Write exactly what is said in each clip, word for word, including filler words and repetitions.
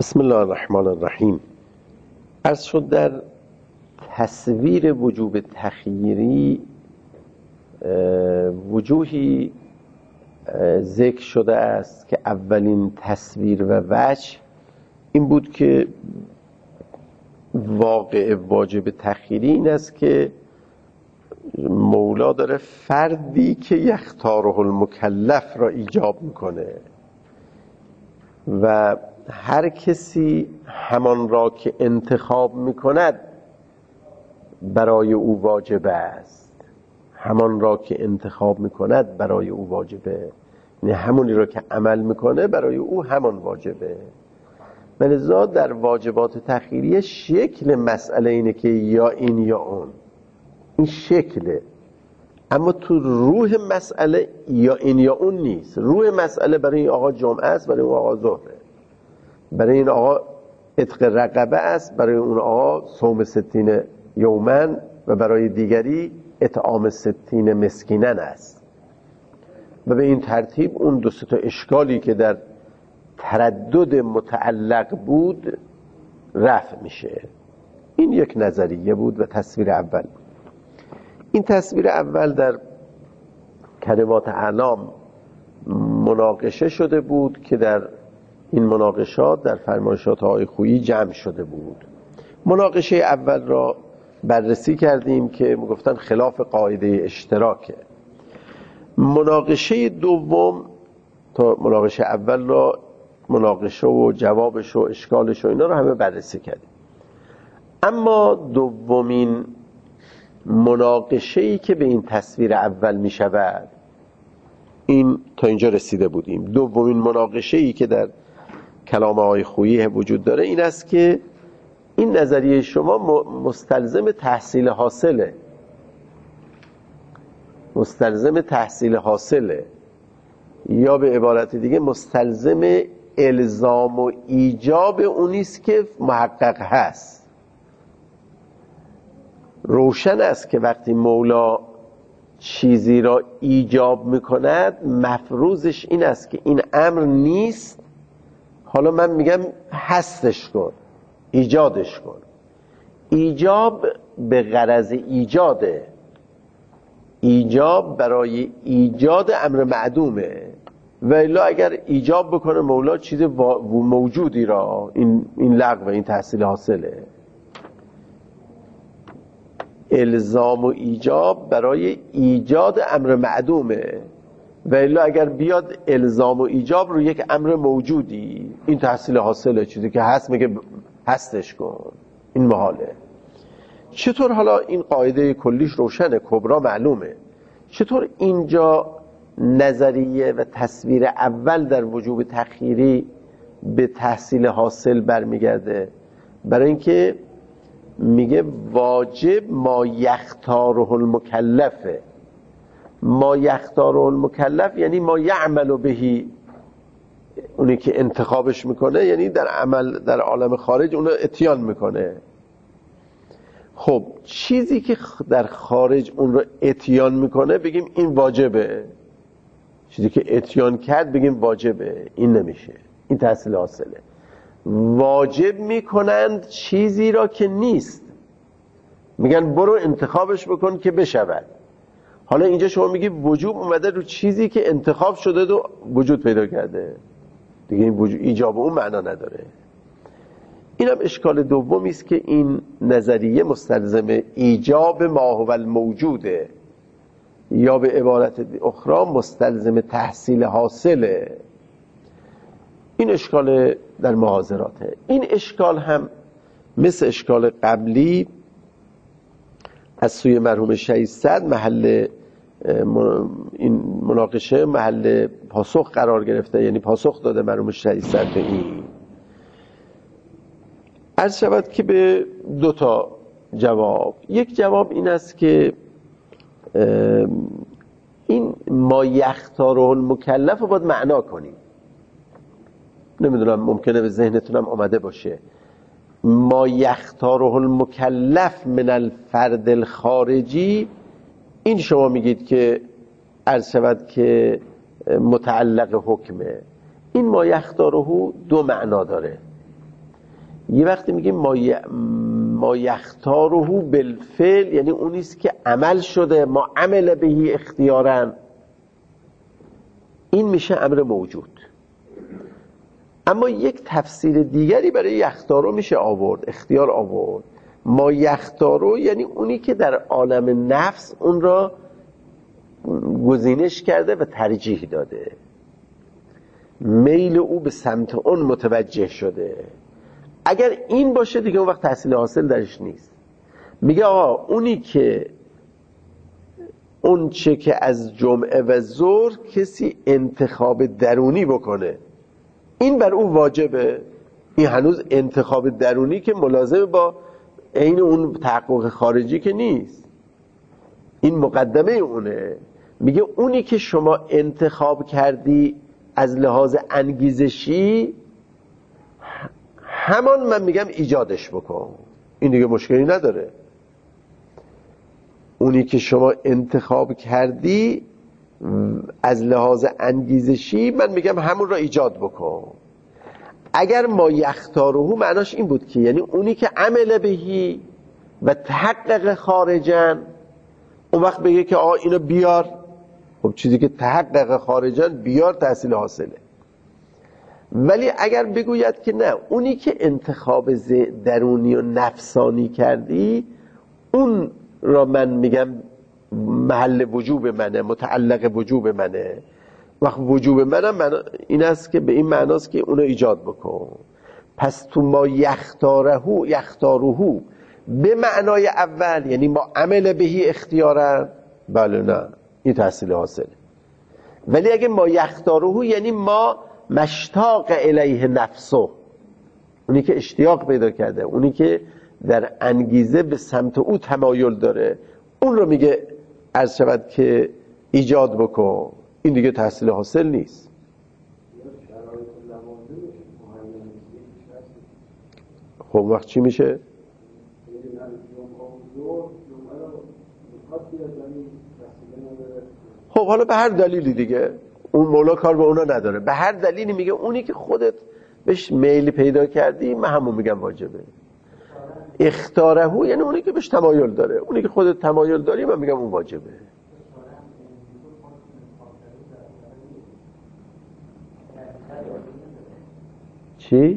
بسم الله الرحمن الرحیم. عرض شد در تصویر وجوب تخییری وجوهی ذکر شده است که اولین تصویر و وجه این بود که واقع واجب تخییری این است که مولا داره فردی که یختاره المکلف را ایجاب میکنه و هر کسی همان را که انتخاب میکند برای او واجب است. همان را که انتخاب میکند برای او واجبه، یعنی همونی را که عمل میکنه برای او همان واجبه. ولذا در واجبات تخییری شکل مسئله اینه که یا این یا اون، این شکله، اما تو روح مسئله یا این یا اون نیست. روح مسئله برای این آقا جمعه است، برای اون آقا ظهره، برای این آقا عتق رقبه است، برای اون آقا صوم ستین یومن و برای دیگری اطعام ستین مسکینن است. و به این ترتیب اون دو سه تا اشکالی که در تردد متعلق بود رفع میشه. این یک نظریه بود و تصویر اول. این تصویر اول در کلمات اعلام مناقشه شده بود که در این مناقشات در فرمایشات آقای خویی جمع شده بود. مناقشه اول را بررسی کردیم که میگفتن خلاف قاعده اشتراکه. مناقشه دوم تا مناقشه اول را مناقشه و جوابش و اشکالش و اینا رو همه بررسی کردیم. اما دومین مناقشه‌ای که به این تصویر اول می شود، این تا اینجا رسیده بودیم. دومین مناقشه‌ای که در کلام آقای خویی وجود داره این است که این نظریه شما مستلزم تحصیل حاصله مستلزم تحصیل حاصله یا به عبارت دیگه مستلزم الزام و ایجاب اونیست که محقق هست. روشن است که وقتی مولا چیزی را ایجاب میکند مفروضش این است که این امر نیست، حالا من میگم هستش کن، ایجادش کن. ایجاب به غرض ایجاده، ایجاب برای ایجاد امر معدومه. و الا اگر ایجاب بکنه مولا چیز موجودی را، این این لغو، این تحصیل حاصله. الزام و ایجاب برای ایجاد امر معدومه. و الا اگر بیاد الزام و ایجاب رو یک امر موجودی، این تحصیل حاصله، چیزی که هست میگه هستش کن، این محاله. چطور حالا این قاعده کلیش روشنه، کبرا معلومه، چطور اینجا نظریه و تصویر اول در وجوب تخییری به تحصیل حاصل برمیگرده؟ برای اینکه میگه واجب ما یختاره المکلفه. ما یختاره المکلف یعنی ما یعمل بهی، اونی که انتخابش میکنه، یعنی در عمل در عالم خارج اونو اتیان میکنه. خب چیزی که در خارج اون رو اتیان میکنه بگیم این واجبه، چیزی که اتیان کرد بگیم واجبه، این نمیشه، این تحصیل حاصله. واجب میکنند چیزی را که نیست، میگن برو انتخابش بکن که بشود. حالا اینجا شما میگی وجوب اومده رو چیزی که انتخاب شده و وجود پیدا کرده، دیگه این وجود ایجاب اون معنا نداره. این هم اشکال دومی است که این نظریه مستلزم ایجاب ما هو الموجوده، یا به عبارت اخرى مستلزم تحصیل حاصله. این اشکال در محاضراته. این اشکال هم مثل اشکال قبلی از سوی مرحوم شهید صدر محل این مناقشه محل پاسخ قرار گرفته، یعنی پاسخ داده مرحوم شهید صدر به این. عرض شود که به دو تا جواب. یک جواب این است که این ما یختاره المکلف رو باید معنا کنیم. نمیدونم ممکنه به ذهنتونم آمده باشه. ما یختاره المکلف من الفرد الخارجی، این شما میگید که عرض شود که متعلق حکمه. این ما یختاره دو معنا داره. یه وقتی میگیم ما, ی... ما یختاره بالفعل، یعنی اونیست که عمل شده، ما عمل بهی اختیارن، این میشه امر موجود. اما یک تفسیر دیگری برای یختارو میشه آورد، اختیار آورد. ما یختارو یعنی اونی که در عالم نفس اون را گزینش کرده و ترجیح داده، میل او به سمت اون متوجه شده. اگر این باشه دیگه اون وقت تحصیل حاصل درش نیست. میگه آقا اونی که اون چه که از جمعه و ظهر کسی انتخاب درونی بکنه این بر او واجبه. این هنوز انتخاب درونی که ملازم با عین اون تحقق خارجی که نیست، این مقدمه اونه. میگه اونی که شما انتخاب کردی از لحاظ انگیزشی، همان من میگم ایجادش بکن، این دیگه مشکلی نداره. اونی که شما انتخاب کردی از لحاظ انگیزشی، من میگم همون را ایجاد بکن. اگر ما یختاره معناش این بود که یعنی اونی که عمل بهی و تحقق خارجن، اون وقت بگه که آقا اینو بیار. خب چیزی که تحقق خارجن بیار تحصیل حاصله. ولی اگر بگوید که نه، اونی که انتخاب درونی و نفسانی کردی اون را من میگم محل وجوب منه، متعلق وجوب منه، وقت وجوب منم من این است که به این معناست که اونو ایجاد بکن. پس تو ما یختارهو یختارهو به معنای اول یعنی ما عمل بهی اختیارن، بله نه این تحصیل حاصله. ولی اگه ما یختارهو یعنی ما مشتاق الیه نفسه، اونی که اشتیاق پیدا کرده، اونی که در انگیزه به سمت او تمایل داره، اون رو میگه عرض شود که ایجاد بکن، این دیگه تحصیل حاصل نیست. خب وقت چی میشه؟ خب حالا به هر دلیلی دیگه اون مولا کار به اونا نداره، به هر دلیلی میگه اونی که خودت بهش میل پیدا کردی من همون میگم واجبه. اختارهو یعنی اونی که بهش تمایل داره، اونی که خودت تمایل داری من میگم اون واجبه. چی؟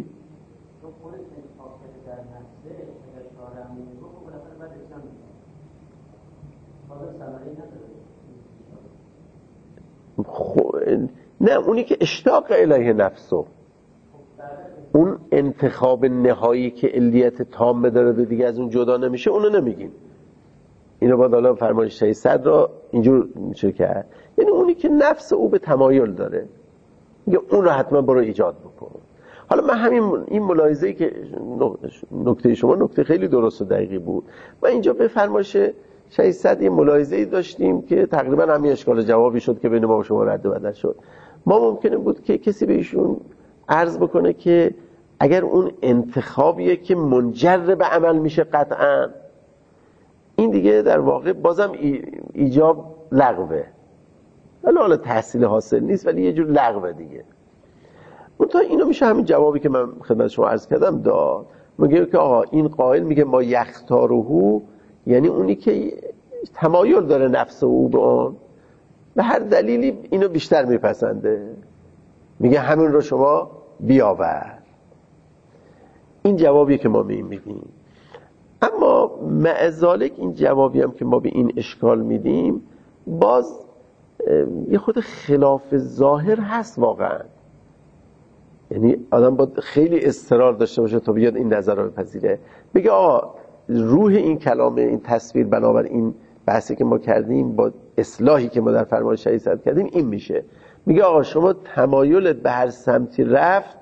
خب نه، اونی که اشتاق الیه نفسه، اون انتخاب نهایی که علیت تام داره دیگه از اون جدا نمیشه، اونو نمیگیم. اینو با دالا فرمایش ششصد را اینجور میشه کرد، یعنی اونی که نفس او به تمایل داره میگه اون رو حتما برو ایجاد بکن. حالا من همین این ملاحظه‌ای که نکته شما نکته خیلی درست و دقیقی بود، من اینجا به فرمایش ششصد این ملاحظه‌ای داشتیم که تقریبا همین اشکال جوابی شد که بین ما و شما رد و بدل شد. ما ممکنه بود که کسی به ایشون عرض بکنه که اگر اون انتخابیه که منجر به عمل میشه قطعا، این دیگه در واقع بازم ایجاب لغوه، ولی حالا تحصیل حاصل نیست ولی یه جور لغوه دیگه. اون تا اینو میشه همین جوابی که من خدمت شما عرض کردم داد. میگه که آقا این قائل میگه ما یختارهو یعنی اونی که تمایل داره نفس او به اون، به هر دلیلی اینو بیشتر میپسنده، میگه همین رو شما بیاور. این جوابی که ما به این میدیم. اما معذالک این جوابی هم که ما به این اشکال میدیم باز یه خود خلاف ظاهر هست واقعا. یعنی آدم باید خیلی اصرار داشته باشه تا بیاد این نظر رو بپذیره، بگه آقا روح این کلام این تصویر بنابر این بحثی که ما کردیم با اصلاحی که ما در فرمان ششصد کردیم این میشه. میگه آقا شما تمایلت به هر سمتی رفت،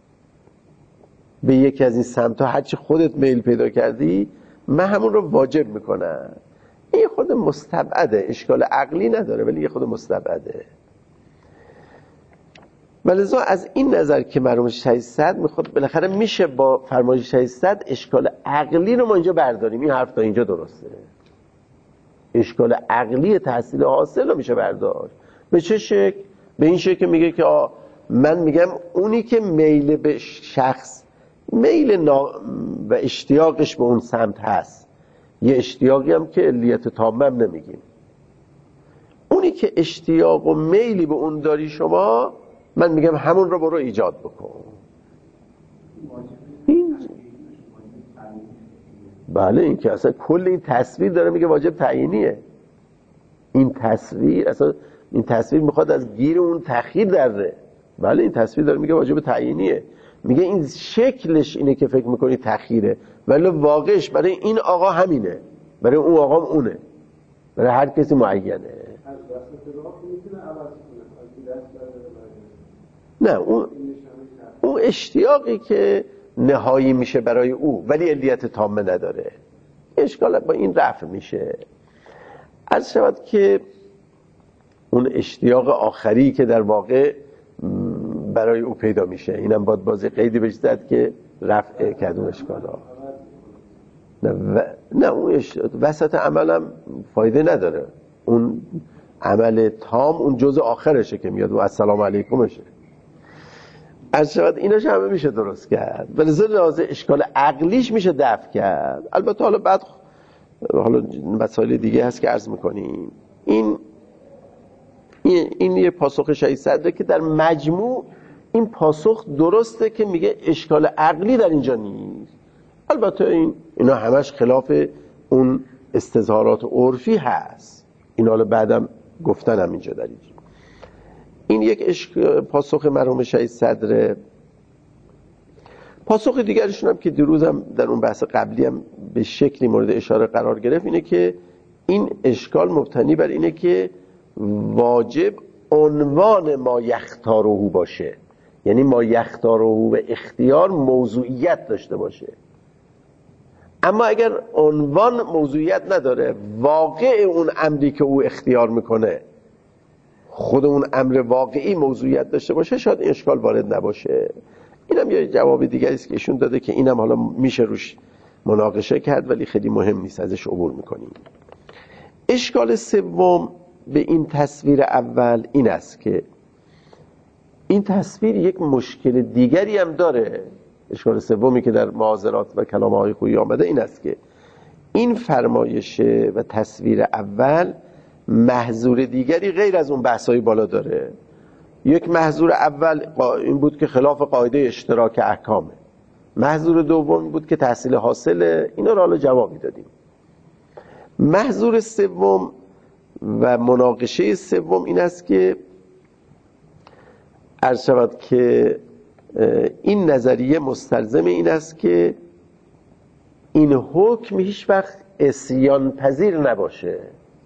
به یکی از این سمت‌ها هرچی خودت میل پیدا کردی من همون رو واجب میکنم. این خود مستبعده، اشکال عقلی نداره ولی یه خود مستبعده. ولذا از این نظر که مرحوم ششصد میخواد بالاخره میشه با فرمایش ششصد اشکال عقلی رو ما اینجا برداریم. این حرف تا اینجا درسته، اشکال عقلی تحصیل حاصل رو میشه برداشت. به چه شکل؟ به این شکل که میگه که آه من میگم اونی که میل به شخص میل نا... و اشتیاقش به اون سمت هست. یه اشتیاقی هم که علیت تامه هم نمیگیم. اونی که اشتیاق و میلی به اون داری شما، من میگم همون رو برو ایجاد بکن. این بله، این که اصلا کل این تصویر داره میگه واجب تعیینیه. این تصویر اصلا این تصویر میخواد از گیر اون تأخیر دره. بله، این تصویر داره میگه واجب تعیینیه. میگه این شکلش اینه که فکر میکنی تأخیره، ولی واقعش برای این آقا همینه، برای اون آقا اونه، برای هر کسی معینه. نه، اون اون اشتیاقی که نهایی میشه برای او ولی علیت تامه نداره، اشکال با این رفع میشه. عرض شود که اون اشتیاق آخری که در واقع برای او پیدا میشه، اینم باید بازی قیدی بهش زد که رفع کدوم اشکالا. نه, و... نه اون اش... وسط عملم فایده نداره. اون عمل تام اون جزء آخرشه که میاد و السلام علیکمشه. عرض شود ایناش همه میشه درست کرد، ولی لازم اشکال عقلیش میشه دفع کرد. البته حالا بعد حالا مسائل دیگه هست که عرض میکنیم. این این, این یه پاسخ شهید صدره که در مجموع این پاسخ درسته که میگه اشکال عقلی در اینجا نیست. البته این اینا همش خلاف اون استظهارات عرفی هست، اینا حالا بعدم گفتنم اینجا در اینجا. این یک اشک... پاسخ مرحوم شهید صدره. پاسخ دیگرشون هم که دیروزم در اون بحث قبلی هم به شکلی مورد اشاره قرار گرفت اینه که این اشکال مبتنی بر اینه که واجب عنوان ما یختاره باشه، یعنی ما یختاره به اختیار موضوعیت داشته باشه. اما اگر عنوان موضوعیت نداره، واقع اون امری که او اختیار میکنه خود اون امر واقعی موضوعیت داشته باشه، شاید این اشکال وارد نباشه. اینم یه جواب دیگه است که ایشون داده که اینم حالا میشه روش مناقشه کرد ولی خیلی مهم نیست، ازش عبور میکنیم. اشکال سوم به این تصویر اول این است که این تصویر یک مشکل دیگری هم داره. اشکال سومی که در معاذرات و کلام های خویی آمده این است که این فرمایش و تصویر اول محظور دیگری غیر از اون بحثای بالا داره. یک محظور اول این بود که خلاف قاعده اشتراک احکامه. محظور دوم بود که تحصیل حاصله. اینا رو حالا جوابی دادیم. محظور سوم و مناقشه سوم این است که عرض شود که این نظریه مستلزم این است که این حکم هیچ وقت عصیان پذیر نباشه.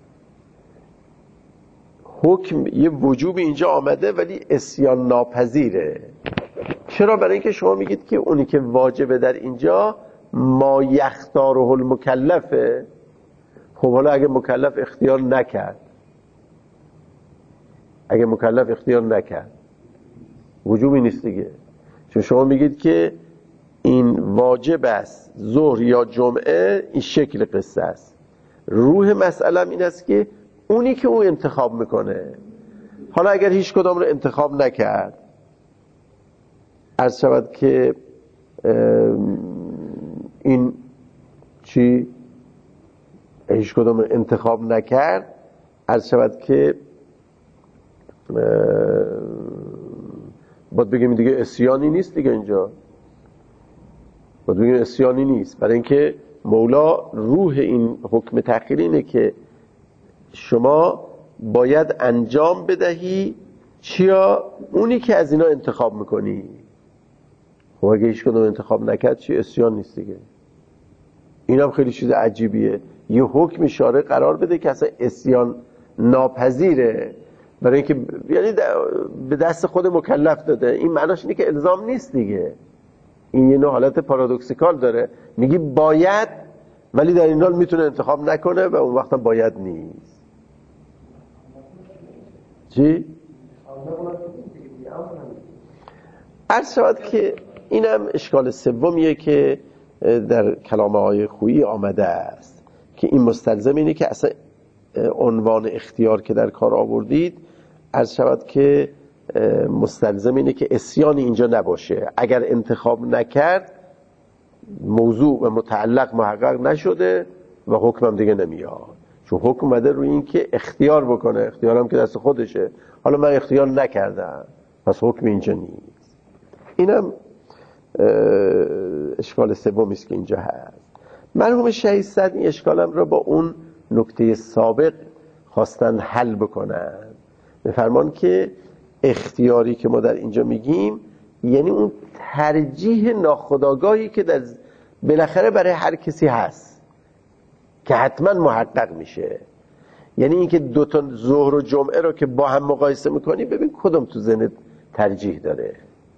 حکم یه وجوب اینجا آمده ولی عصیان ناپذیره. چرا؟ برای اینکه شما میگید که اونی که واجبه در اینجا ما یختاره المکلفه. خب حالا اگه مکلف اختیار نکرد، اگه مکلف اختیار نکرد وجوبی نیست دیگه، چون شما میگید که این واجب است ظهر یا جمعه. این شکل قصه است. روح مسئله این است که اونی که او انتخاب میکنه، حالا اگر هیچ کدام رو انتخاب نکرد، عرض شود که این چی هیچ کدام رو انتخاب نکرد، عرض شود که باید بگیم دیگه عصیانی نیست دیگه. اینجا باید بگیم عصیانی نیست، برای اینکه مولا روح این حکم تأخیری اینه که شما باید انجام بدهی چیا؟ اونی که از اینا انتخاب میکنی. خب اگه هیچ کدوم انتخاب نکرد چی؟ عصیان نیست دیگه. این هم خیلی چیز عجیبیه، یه حکم اشاره قرار بده که اصلا عصیان ناپذیره، برای اینکه یعنی به دست خود مکلف داده. این معناش اینه که الزام نیست دیگه. این یه نوع حالت پارادوکسیکال داره، میگی باید ولی در این حال میتونه انتخاب نکنه و اون وقتا باید نیست. چی؟ عرض شود که اینم اشکال سومیه که در کلام های خویی آمده است که این مستلزم اینه که اصلا عنوان اختیار که در کار آوردید، عرض شود که مستلزم اینه که عصیان اینجا نباشه. اگر انتخاب نکرد موضوع و متعلق محقق نشده و حکمم دیگه نمیاد، چون حکم اومده روی این که اختیار بکنه، اختیارم که دست خودشه، حالا من اختیار نکردم پس حکم اینجا نیست. اینم اشکال سومی است که اینجا هست. مرحوم شهید صدر این اشکالم را با اون نکته سابق خواستن حل بکنن. میفرمان که اختیاری که ما در اینجا میگیم یعنی اون ترجیح ناخودآگاهی که در بالاخره برای هر کسی هست که حتما محقق میشه. یعنی اینکه دو تا ظهر و جمعه رو که با هم مقایسه میکنی ببین کدوم تو ذهنت ترجیح داره.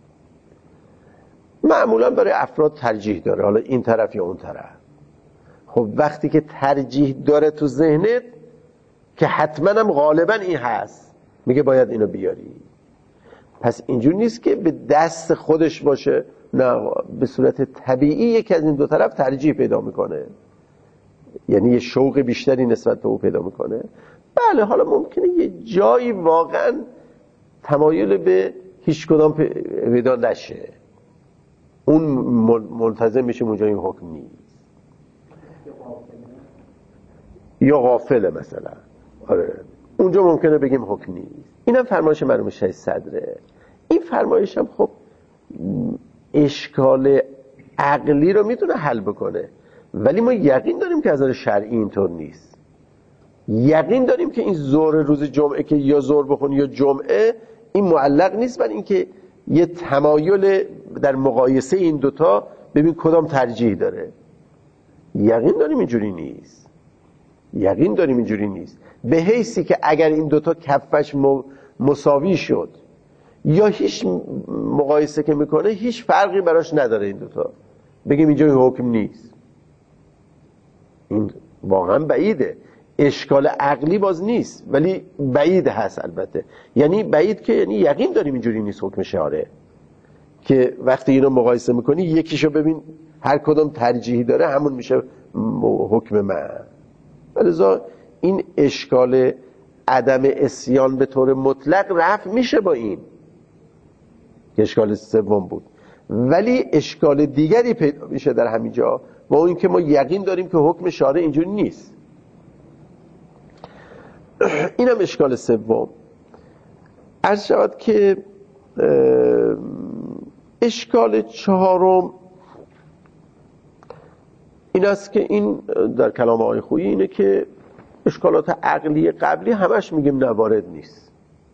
معمولا برای افراد ترجیح داره، حالا این طرف یا اون طرف. خب وقتی که ترجیح داره تو ذهنت که حتما هم غالبا این هست، میگه باید اینو بیاری. پس اینجور نیست که به دست خودش باشه، نه، به صورت طبیعی یکی از این دو طرف ترجیح پیدا میکنه، یعنی یه شوق بیشتری نسبت به او پیدا میکنه. بله حالا ممکنه یه جایی واقعا تمایل به هیچ کدام پیدا نشه، اون ملتزم میشه اونجا این حکم نیست، یا غافله مثلا، آره اونجا ممکنه بگیم حکم نیست. اینم فرمایش مرحوم شهید صدره. این فرمایش هم خب اشکال عقلی رو میتونه حل بکنه، ولی ما یقین داریم که از نظر شرعی اینطور نیست. یقین داریم که این ظهر روز جمعه که یا ظهر بخونی یا جمعه این معلق نیست بر اینکه یه تمایل در مقایسه این دوتا ببین کدام ترجیح داره. یقین داریم اینجوری نیست، یقین داریم اینجوری نیست، به حیثی که اگر این دوتا کفش مساوی شد یا هیچ مقایسه که میکنه هیچ فرقی براش نداره این دوتا، بگیم اینجا حکم نیست. این واقعا بعیده، اشکال عقلی باز نیست ولی بعید هست البته. یعنی بعید که یعنی یقین داریم اینجوری نیست حکم شارع، که وقتی اینو مقایسه میکنی یکیشو ببین هر کدوم ترجیحی داره همون میشه حکم من. لذا این اشکال عدم عصیان به طور مطلق رفع میشه با این که اشکال سوم بود، ولی اشکال دیگری پیدا میشه در همینجا با اون که ما یقین داریم که حکم شارع اینجوری نیست. اینم اشکال سوم. عرض شود که اشکال چهارم این است که این در کلام آقای خویی اینه که اشکالات عقلی قبلی همش میگیم نوارد نیست،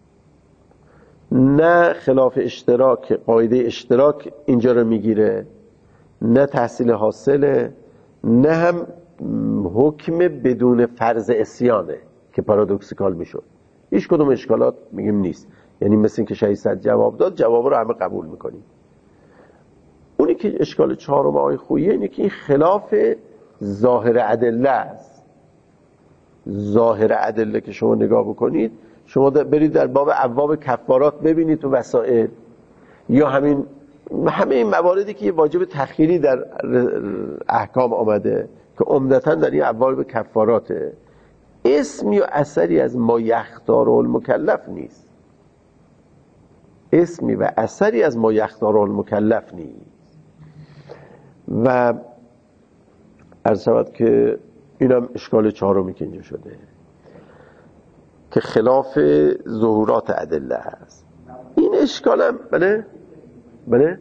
نه خلاف اشتراک، قاعده اشتراک اینجا رو میگیره، نه تحصیل حاصله، نه هم حکم بدون فرض عصیانه که پارادوکسیکال میشد. هیچ کدوم اشکالات میگیم نیست. یعنی مثل این که شهید صدر جواب داد، جواب رو همه قبول میکنیم. اونی که اشکال چهارم آقای خویی اینه که این خلاف ظاهر ادله است. ظاهر ادله که شما نگاه بکنید، شما برید در باب ابواب کفارات ببینید تو وسائل، یا همین همه این مواردی که واجب تخیری در احکام آمده که عمدتاً در این ابواب کفاراته، اسمی و اثری از ما یختار المکلف نیست. اسمی و اثری از ما یختار المکلف نیست. و عرض شود که اینم اشکال چهارمی که اینجا شده که خلاف ظهورات ادله هست. این اشکالم بله بله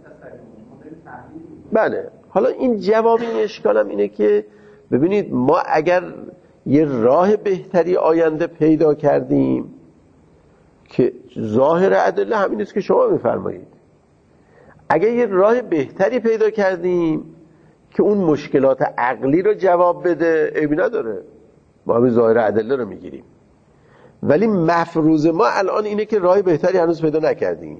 بله حالا این جواب این اشکالم اینه که ببینید ما اگر یه راه بهتری آینده پیدا کردیم که ظاهر ادله همین است که شما میفرمایید، اگر یه راه بهتری پیدا کردیم که اون مشکلات عقلی رو جواب بده، عیبی نداره، ما همین ظاهر ادله رو میگیریم. ولی مفروض ما الان اینه که راه بهتری هنوز پیدا نکردیم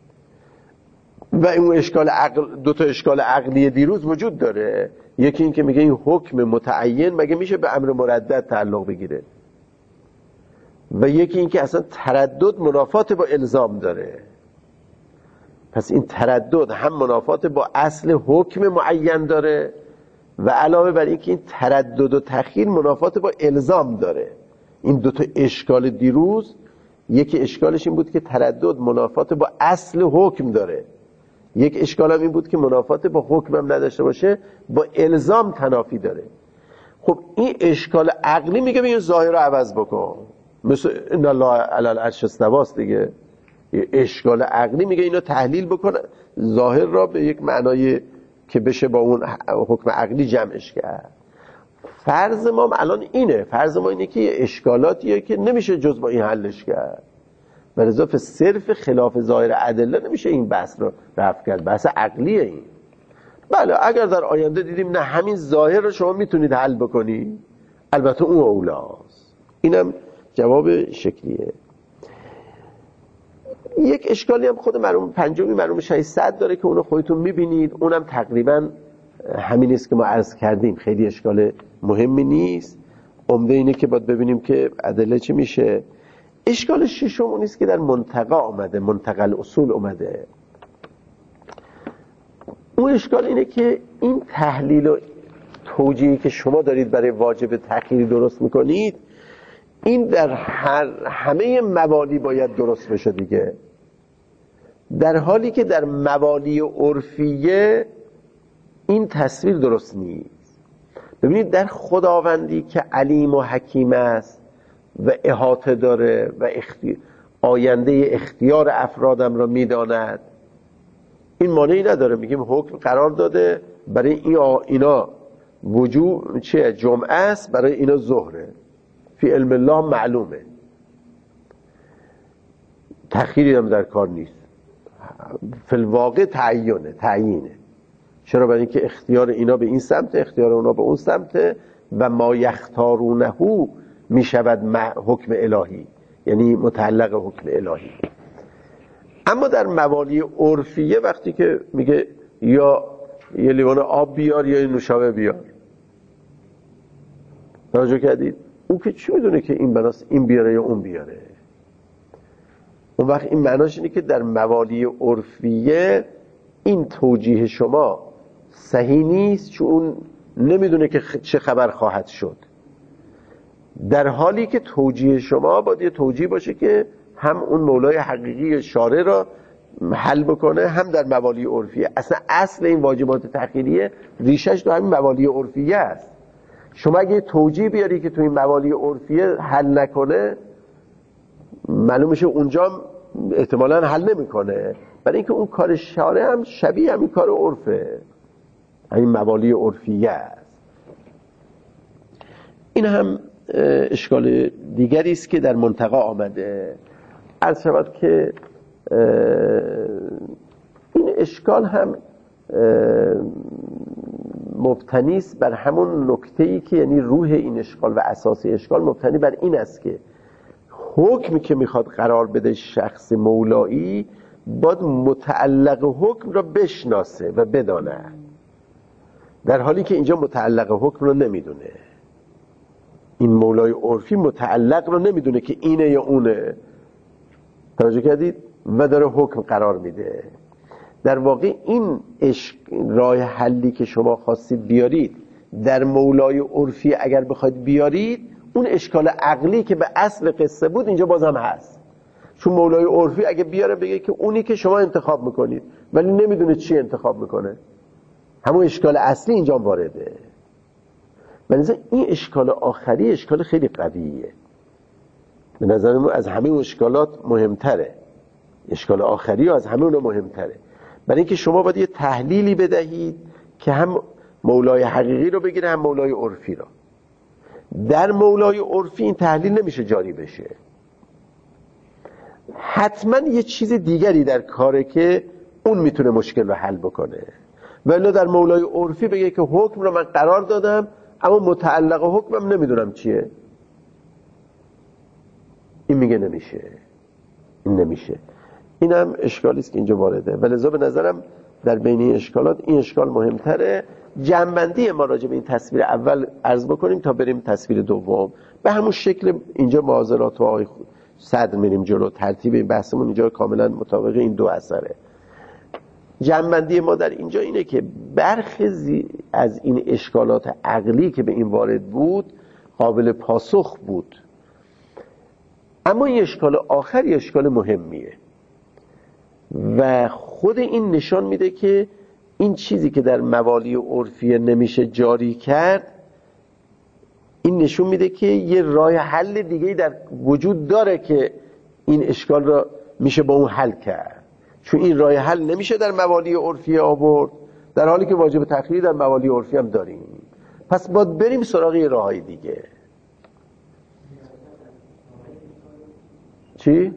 و اون اشکال عقل، دو تا اشکال عقلی دیروز وجود داره. یکی این که میگه این حکم متعین مگه میشه به امر مردد تعلق بگیره، و یکی این که اصلا تردد منافات با الزام داره. پس این تردد هم منافات با اصل حکم معین داره و علاوه بر این که این تردد و تخییر منافات با الزام داره. این دو تا اشکال دیروز، یکی اشکالش این بود که تردد منافات با اصل حکم داره، یک اشکال هم این بود که منافات با حکم هم نداشته باشه، با الزام تنافی داره. خب این اشکال عقلی میگه به این ظاهر رو عوض بکن، مثل ان الله علی العرش استوی دیگه. اشکال عقلی میگه اینو تحلیل بکن، ظاهر را به یک معنای که بشه با اون حکم عقلی جمعش کرد. فرض ما الان اینه، فرض ما اینه که اشکالاتیه که نمیشه جز با این حلش کرد، و اضافه صرف خلاف ظاهر ادله نمیشه این بحث رو رفع کرد. بحث عقلیه این. بله اگر در آینده دیدیم نه همین ظاهر رو شما میتونید حل بکنی، البته اون اولاست. اینم جواب شکلیه. یک اشکالی هم خود مرحوم پنجمی مرحوم شهید داره که اونو خودتون میبینید، اونم تقریبا همین است که ما عرض کردیم، خیلی اشکال مهمی نیست. عمده اینه که باید ببینیم که ادله چی میشه. اشکال ششم اون است که در منتقا آمده، منتقا الاصول اومده. اون اشکال اینه که این تحلیل و توجیهی که شما دارید برای واجب تأخیری درست میکنید، این در هر همه موالی باید درست بشه دیگه، در حالی که در موالی عرفیه این تصویر درست نیست. ببینید در خداوندی که علیم و حکیم است و احاطه داره و اختی... آینده اختیار افرادم را میداند، این مانعی نداره میگیم حکم قرار داده برای این اینا وجوب چه جمعه است، برای اینا ظهره، فی علم الله معلومه، تأخیری هم در کار نیست، فی الواقع تعیینه تعیینه چرا؟ برای اینکه اختیار اینا به این سمت، اختیار اونا به اون سمت، و ما یختارونه میشود حکم الهی، یعنی متعلق حکم الهی. اما در موالی عرفیه وقتی که میگه یا یه لیوان آب بیار یا یه نوشابه بیار، توجه کردید؟ اون که چی میدونه که این بناست این بیاره یا اون بیاره؟ اون وقت این معناش اینه که در موالی عرفیه این توجیه شما صحیح نیست، چون اون نمیدونه که چه خبر خواهد شد، در حالی که توجیه شما باید یه توجیه باشه که هم اون مولای حقیقی شارع را حل بکنه، هم در موالی عرفیه. اصلا اصل این واجبات تأخیریه ریشش تو همین موالی عرفیه است. شما اگه توجیه بیاری که تو این موالی عرفیه حل نکنه، معلوم میشه اونجا احتمالاً حل نمیکنه، برای اینکه اون کار شارع هم شبیه همین کار عرفه، همین موالی عرفیه است. این هم اشکال دیگری است که در منتقا آمده. عرض شود که این اشکال هم مبتنی است بر همون نکته‌ای که یعنی روح این اشکال و اساسی اشکال مبتنی بر این است که حکمی که میخواد قرار بده شخص مولایی باید متعلق حکم را بشناسه و بدانه، در حالی که اینجا متعلق حکم را نمیدونه. این مولای عرفی متعلق را نمیدونه که اینه یا اونه، توجه کردید؟ و داره حکم قرار میده. در واقع این راه حلی که شما خواستید بیارید در مولای عرفی اگر بخواید بیارید، اون اشکال عقلی که به اصل قصه بود اینجا بازم هست. چون مولای عرفی اگه بیاره بگه که اونی که شما انتخاب میکنید ولی نمیدونه چی انتخاب میکنه، همون اشکال اصلی اینجا وارده. بنظر این اشکال آخری اشکال خیلی قویه، به نظر من از همه اشکالات مهمتره. اشکال آخری از همه اون مهمتره، برای اینکه شما باید یه تحلیلی بدهید که هم مولای حقیقی رو بگیره هم مولای عرفی رو. در مولای عرفی این تحلیل نمیشه جاری بشه، حتما یه چیز دیگری در کاره که اون میتونه مشکل رو حل بکنه. ولی در مولای عرفی بگه که حکم رو من قرار دادم اما متعلق حکمم نمیدونم چیه، این میگه نمیشه، این نمیشه. این هم اشکالی است که اینجا وارده، ولذا به نظرم در بین این اشکالات این اشکال مهمتره. جنبندی ما راجع به این تصویر اول عرض بکنیم تا بریم تصویر دوم. به همون شکل اینجا معاضلات و آقای صدر میریم جلو، ترتیب این بحثمون اینجا کاملا مطابق این دو اثره. جنبندی ما در اینجا اینه که برخی از این اشکالات عقلی که به این وارد بود قابل پاسخ بود، اما این اشکال آخری اشکال مهمیه. و خود این نشان میده که این چیزی که در موالی عرفی نمیشه جاری کرد، این نشون میده که یه راه حل دیگه در وجود داره که این اشکال را میشه با اون حل کرد. چون این راه حل نمیشه در موالی عرفی آورد، در حالی که واجب تخییری در موالی عرفی هم داریم. پس باید بریم سراغ یه راهی دیگه. چی؟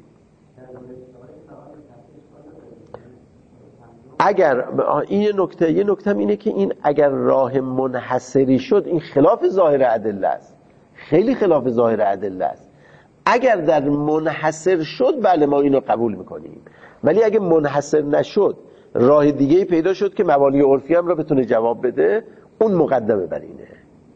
اگر این یه نکته یه نکته هم اینه که این اگر راه منحصری شد، این خلاف ظاهر ادله است، خیلی خلاف ظاهر ادله است. اگر در منحصر شد بله ما اینو قبول میکنیم، ولی اگه منحصر نشد راه دیگه پیدا شد که موالی عرفی هم را بتونه جواب بده، اون مقدمه بر اینه.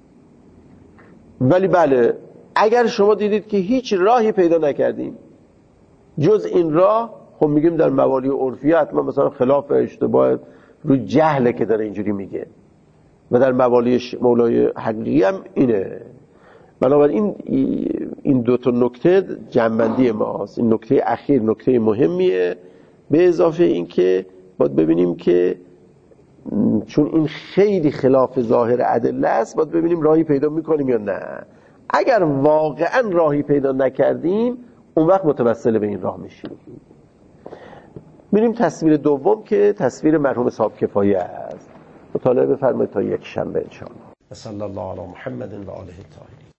ولی بله اگر شما دیدید که هیچ راهی پیدا نکردیم جز این راه، خب میگیم در موالی عرفی حتما مثلا خلاف اشتباه رو جهله که داره اینجوری میگه، و در موالی مولای حقیقی هم اینه. بنابراین این دو تا نکته جنبندی ماست. این نکته اخیر نکته مهمیه، به اضافه این که باید ببینیم که چون این خیلی خلاف ظاهر ادله است، باید ببینیم راهی پیدا میکنیم یا نه. اگر واقعا راهی پیدا نکردیم اون وقت متوسل به این راه میشیم. میریم تصویر دوم که تصویر مرحوم صاحب کفایه است. مطالعه بفرمایید تا یک شنبه ان شاء الله. صلی الله علی محمد و آله الطاهرین.